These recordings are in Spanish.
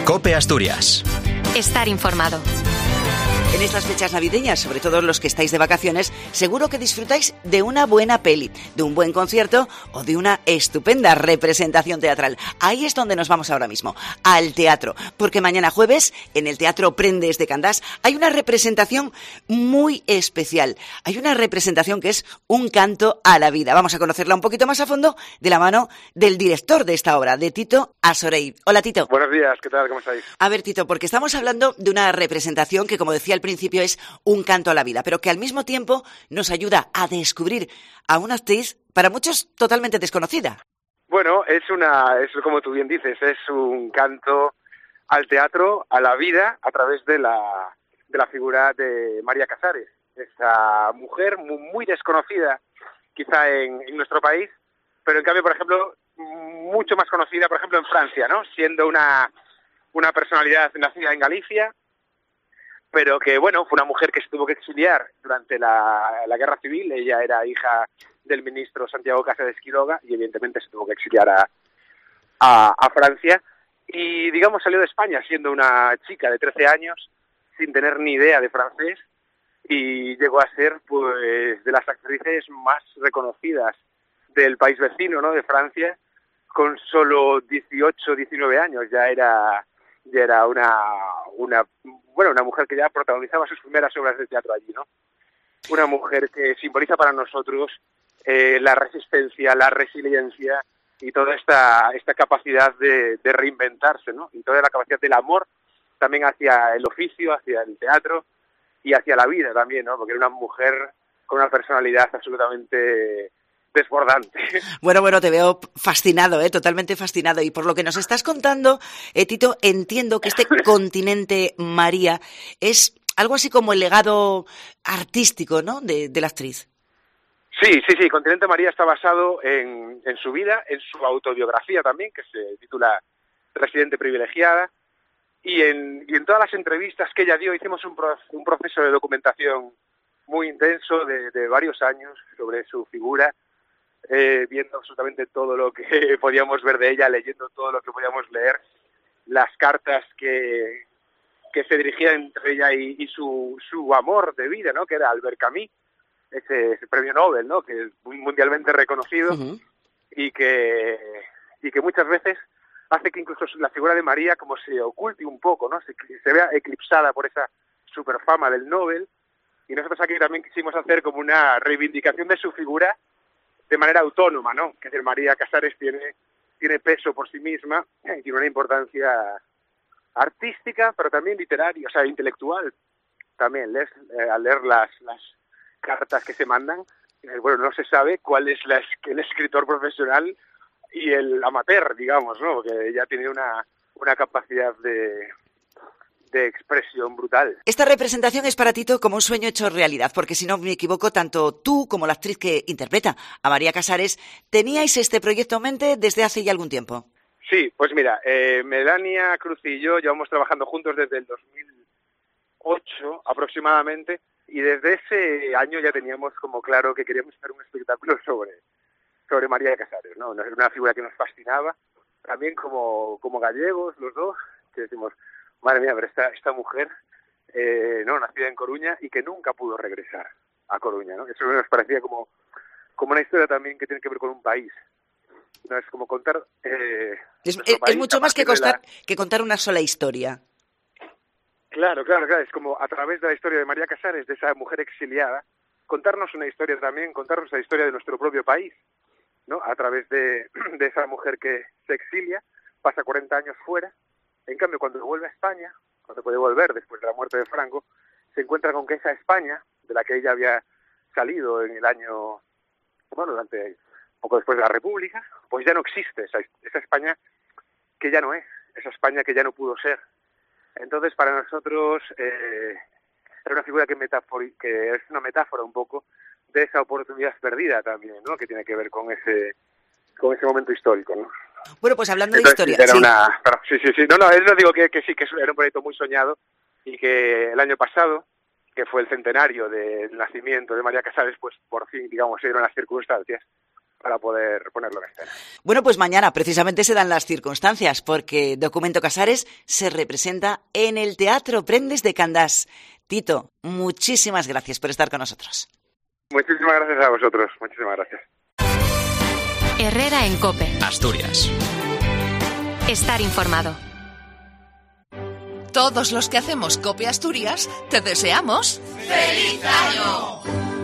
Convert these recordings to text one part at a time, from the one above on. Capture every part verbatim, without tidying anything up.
COPE Asturias. Estar informado. En estas fechas navideñas, sobre todo los que estáis de vacaciones, seguro que disfrutáis de una buena peli, de un buen concierto o de una estupenda representación teatral. Ahí es donde nos vamos ahora mismo, al teatro, porque mañana jueves, en el Teatro Prendes de Candás, hay una representación muy especial. Hay una representación que es un canto a la vida. Vamos a conocerla un poquito más a fondo de la mano del director de esta obra, de Tito Asorey. Hola, Tito. Buenos días, ¿qué tal? ¿Cómo estáis? A ver, Tito, porque estamos hablando de una representación que, como decía al principio, es un canto a la vida, pero que al mismo tiempo nos ayuda a descubrir a una actriz para muchos totalmente desconocida. Bueno, es una, es como tú bien dices, es un canto al teatro, a la vida, a través de la, de la figura de María Casares, esa mujer muy, muy desconocida quizá en, en nuestro país, pero en cambio, por ejemplo, mucho más conocida, por ejemplo, en Francia, ¿no? Siendo una, una personalidad nacida en Galicia, pero que, bueno, fue una mujer que se tuvo que exiliar durante la, la Guerra Civil. Ella era hija del ministro Santiago Casares Quiroga y, evidentemente, se tuvo que exiliar a, a, a Francia. Y, digamos, salió de España siendo una chica de trece años, sin tener ni idea de francés, y llegó a ser, pues, de las actrices más reconocidas del país vecino, ¿no?, de Francia. Con solo dieciocho, diecinueve años ya era... ya era una, una, bueno, una mujer que ya protagonizaba sus primeras obras de teatro allí, ¿no? Una mujer que simboliza para nosotros eh, la resistencia, la resiliencia y toda esta, esta capacidad de, de reinventarse, ¿no? Y toda la capacidad del amor también hacia el oficio, hacia el teatro y hacia la vida también, ¿no? Porque era una mujer con una personalidad absolutamente desbordante. Bueno, bueno, te veo fascinado, ¿eh? Totalmente fascinado. Y por lo que nos estás contando, eh, Tito, entiendo que este continente María es algo así como el legado artístico, ¿no?, de, de la actriz. Sí, sí, sí. Continente María está basado en, en su vida, en su autobiografía también, que se titula Residente Privilegiada, y en, y en todas las entrevistas que ella dio. Hicimos un, pro, un proceso de documentación muy intenso de, de varios años sobre su figura, Eh, viendo absolutamente todo lo que podíamos ver de ella, leyendo todo lo que podíamos leer, las cartas que, que se dirigían entre ella y, y su, su amor de vida, ¿no?, que era Albert Camus, ese, ese premio Nobel, ¿no?, que es mundialmente reconocido. Uh-huh. y que y que muchas veces hace que incluso la figura de María como se oculte un poco, ¿no?, se, se vea eclipsada por esa superfama del Nobel. Y nosotros aquí también quisimos hacer como una reivindicación de su figura de manera autónoma, ¿no? Que María Casares tiene, tiene peso por sí misma, eh, tiene una importancia artística, pero también literaria, o sea, intelectual. También, lees, eh, al leer las, las cartas que se mandan, eh, bueno, no se sabe cuál es la, el escritor profesional y el amateur, digamos, ¿no? Porque ella tiene una, una capacidad de... de expresión brutal. Esta representación es para Tito como un sueño hecho realidad, porque si no me equivoco, tanto tú como la actriz que interpreta a María Casares teníais este proyecto en mente desde hace ya algún tiempo. Sí, pues mira, eh, Melania Cruz y yo llevamos trabajando juntos desde el dos mil ocho aproximadamente, y desde ese año ya teníamos como claro que queríamos hacer un espectáculo sobre, sobre María Casares, ¿no? Era una figura que nos fascinaba, también como, como gallegos los dos, que decimos, madre mía, pero esta, esta mujer, eh, no, nacida en Coruña y que nunca pudo regresar a Coruña, ¿no? Eso nos parecía como, como una historia también que tiene que ver con un país. No es como contar... Eh, es, es, es mucho más que, costar, la... que contar una sola historia. Claro, claro, claro. Es como a través de la historia de María Casares, de esa mujer exiliada, contarnos una historia también, contarnos la historia de nuestro propio país, ¿no? A través de, de esa mujer que se exilia, pasa cuarenta años fuera. En cambio, cuando vuelve a España, cuando puede volver después de la muerte de Franco, se encuentra con que esa España, de la que ella había salido en el año, bueno, durante poco después de la República, pues ya no existe esa, esa España que ya no es, esa España que ya no pudo ser. Entonces, para nosotros, eh, era una figura que, metafori- que es una metáfora un poco de esa oportunidad perdida también, ¿no?, que tiene que ver con ese, con ese momento histórico, ¿no? Bueno, pues hablando Entonces, de historia... Era sí. Una, pero, sí, sí, sí. No, no, no digo que, que sí, que era un proyecto muy soñado y que el año pasado, que fue el centenario del nacimiento de María Casares, pues por fin, digamos, se dieron las circunstancias para poder ponerlo en escena. Bueno, pues mañana precisamente se dan las circunstancias, porque Documento Casares se representa en el Teatro Prendes de Candás. Tito, muchísimas gracias por estar con nosotros. Muchísimas gracias a vosotros, muchísimas gracias. Herrera en COPE. Asturias. Estar informado. Todos los que hacemos COPE Asturias te deseamos ¡Feliz Año!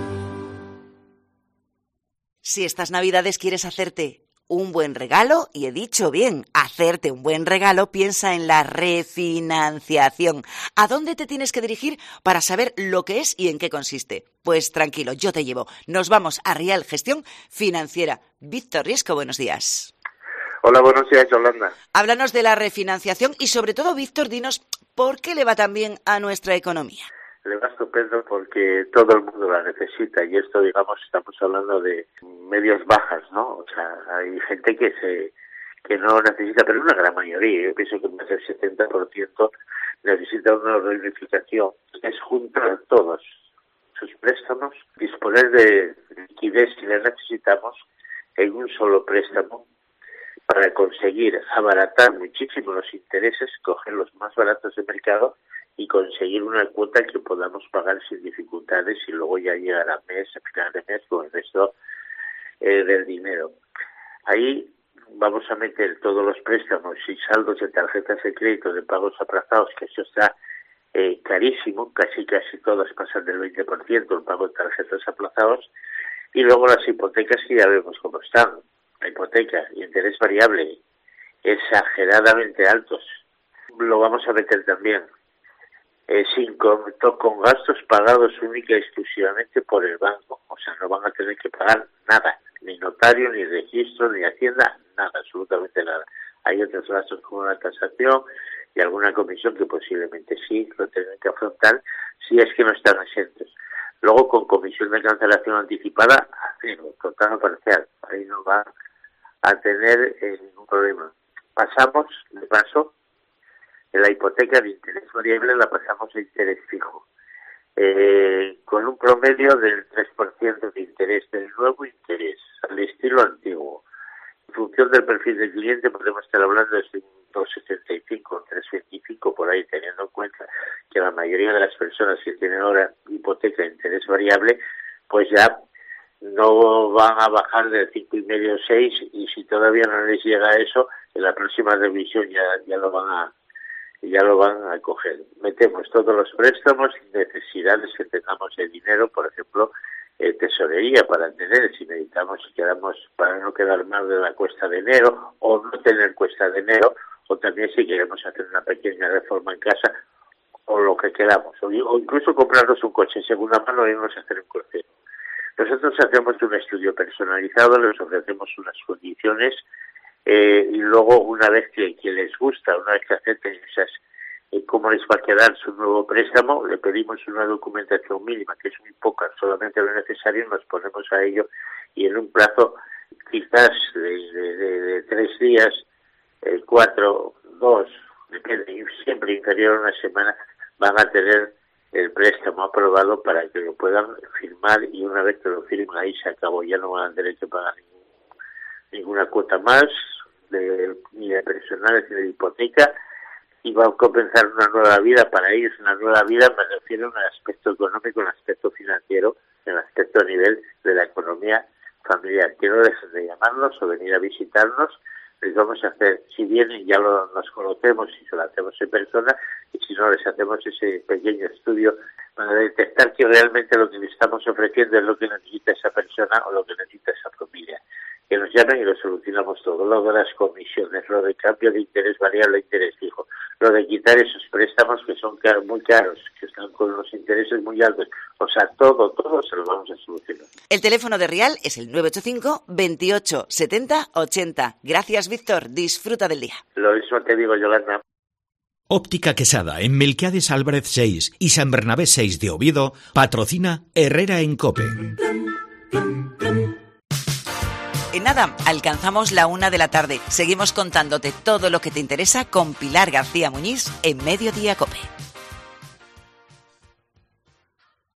Si estas Navidades quieres hacerte un buen regalo, y he dicho bien, hacerte un buen regalo, piensa en la refinanciación. ¿A dónde te tienes que dirigir para saber lo que es y en qué consiste? Pues tranquilo, yo te llevo. Nos vamos a Rial Gestión Financiera. Víctor Riesco, buenos días. Hola, buenos días, Yolanda. Háblanos de la refinanciación y sobre todo, Víctor, dinos por qué le va tan bien a nuestra economía. Le va estupendo porque todo el mundo la necesita y esto, digamos, estamos hablando de medios bajas, ¿no? O sea, hay gente que se que no necesita, pero una gran mayoría, yo pienso que más del setenta por ciento necesita una reunificación. Es juntar todos sus préstamos, disponer de liquidez si la necesitamos en un solo préstamo para conseguir abaratar muchísimo los intereses, coger los más baratos de mercado y conseguir una cuota que podamos pagar sin dificultades y luego ya llegar a mes, a final de mes con el resto eh, del dinero. Ahí vamos a meter todos los préstamos y saldos de tarjetas de crédito de pagos aplazados, que eso está eh, carísimo, casi casi todas pasan del veinte por ciento el pago de tarjetas aplazados, y luego las hipotecas que ya vemos cómo están. La hipoteca y interés variable exageradamente altos. Lo vamos a meter también. Eh, sin con, con gastos pagados única y exclusivamente por el banco. O sea, no van a tener que pagar nada, ni notario, ni registro, ni hacienda, nada, absolutamente nada. Hay otros gastos como la tasación y alguna comisión que posiblemente sí lo tengan que afrontar si es que no están exentos. Luego, con comisión de cancelación anticipada, a cero, total o parcial. Ahí no va a tener eh, ningún problema. Pasamos, de paso, en la hipoteca de interés variable la pasamos a interés fijo, eh, con un promedio del tres por ciento de interés, del nuevo interés, al estilo antiguo. En función del perfil del cliente podemos estar hablando de un dos coma setenta y cinco, un tres coma veinticinco, por ahí, teniendo en cuenta que la mayoría de las personas que tienen ahora hipoteca de interés variable, pues ya no van a bajar del cinco y medio o seis, y si todavía no les llega a eso, en la próxima revisión ya, ya lo van a ya lo van a coger. Metemos todos los préstamos y necesidades que tengamos de dinero, por ejemplo, eh, tesorería para tener, si necesitamos, si quedamos, para no quedar mal de la cuesta de enero, o no tener cuesta de enero, o también si queremos hacer una pequeña reforma en casa, o lo que queramos, o, o incluso comprarnos un coche en segunda mano y irnos a hacer un crucero. Nosotros hacemos un estudio personalizado, les ofrecemos unas condiciones, eh, y luego una vez que, que les gusta, una vez que acepten esas, eh, cómo les va a quedar su nuevo préstamo, le pedimos una documentación mínima, que es muy poca, solamente lo necesario, nos ponemos a ello y en un plazo quizás de, de, de, de tres días, eh, cuatro, dos, depende, siempre inferior a una semana, van a tener el préstamo aprobado para que lo puedan firmar, y una vez que lo firmen ahí se acabó, ya no van a tener que pagar ningún, ninguna cuota más de, ni de personales ni de hipoteca, y van a comenzar una nueva vida. Para ellos una nueva vida, me refiero en el aspecto económico, en el aspecto financiero, en el aspecto a nivel de la economía familiar. Que no dejen de llamarnos o venir a visitarnos. Les vamos a hacer, si vienen ya lo, nos conocemos y se lo hacemos en persona, y si no les hacemos ese pequeño estudio para detectar que realmente lo que le estamos ofreciendo es lo que necesita esa persona o lo que necesita esa familia. Que nos llamen y lo solucionamos todo. Lo de las comisiones, lo de cambio de interés variable a interés fijo, lo de quitar esos préstamos que son car- muy caros, que están con los intereses muy altos. O sea, todo, todo se lo vamos a solucionar. El teléfono de Rial es el nueve ocho cinco, veintiocho, setenta, ochenta. Gracias, Víctor. Disfruta del día. Lo mismo te digo, Yolanda. Óptica Quesada, en Melquiades Álvarez seis y San Bernabé seis de Oviedo, patrocina Herrera en COPE. En nada, alcanzamos la una de la tarde. Seguimos contándote todo lo que te interesa con Pilar García Muñiz en Mediodía COPE.